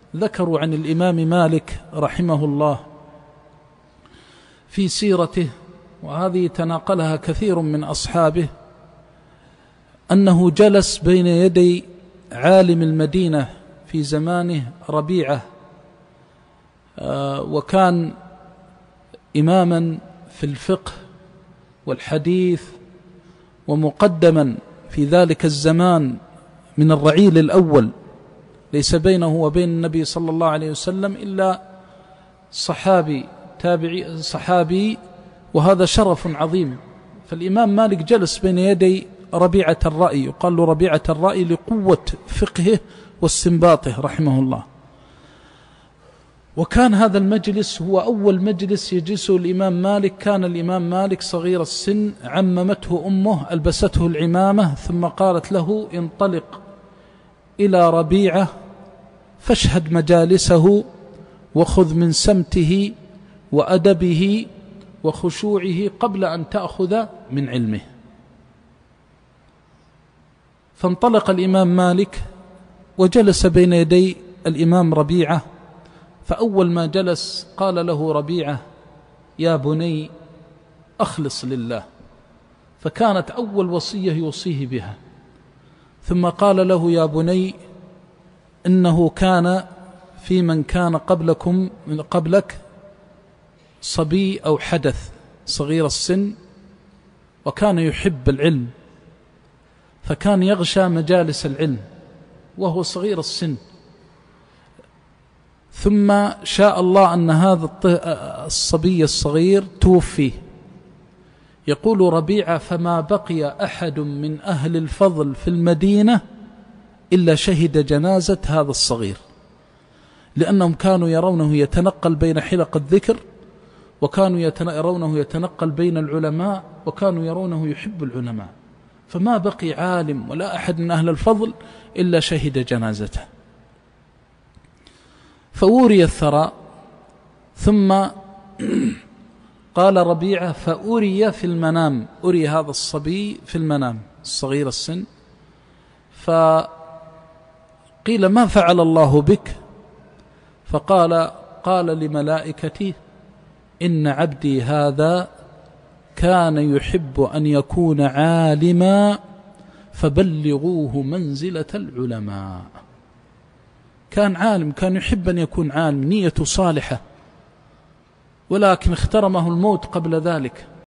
ذكروا عن الإمام مالك رحمه الله في سيرته، وهذه تناقلها كثير من أصحابه، أنه جلس بين يدي عالم المدينة في زمانه ربيعة، وكان إماما في الفقه والحديث، ومقدما في ذلك الزمان من الرعيل الأول، ليس بينه وبين النبي صلى الله عليه وسلم إلا صحابي، وهذا شرف عظيم. فالإمام مالك جلس بين يدي ربيعة الرأي، يقال له ربيعة الرأي لقوة فقهه واستنباطه رحمه الله. وكان هذا المجلس هو أول مجلس يجلسه الإمام مالك. كان الإمام مالك صغير السن، عممته أمه، ألبسته العمامة، ثم قالت له: انطلق إلى ربيعة فاشهد مجالسه، وخذ من سمته وأدبه وخشوعه قبل أن تأخذ من علمه. فانطلق الإمام مالك وجلس بين يدي الإمام ربيعة. فأول ما جلس قال له ربيعة: يا بني أخلص لله. فكانت أول وصية يوصيه بها. ثم قال له: يا بني إنه كان في من كان قبلك صبي أو حدث صغير السن، وكان يحب العلم، فكان يغشى مجالس العلم وهو صغير السن. ثم شاء الله أن هذا الصبي الصغير توفي. يقول ربيعة: فما بقي أحد من أهل الفضل في المدينة إلا شهد جنازة هذا الصغير، لأنهم كانوا يرونه يتنقل بين حلق الذكر، وكانوا يرونه يتنقل بين العلماء، وكانوا يرونه يحب العلماء. فما بقي عالم ولا أحد من أهل الفضل إلا شهد جنازته. فأوري الثراء. ثم قال ربيعة: فأري في المنام، أري هذا الصبي في المنام الصغير السن. فقيل: ما فعل الله بك؟ قال لملائكتي: إن عبدي هذا كان يحب أن يكون عالما فبلغوه منزلة العلماء. كان عالم، كان يحب أن يكون عالم، نيته صالحة، ولكن اخترمه الموت قبل ذلك.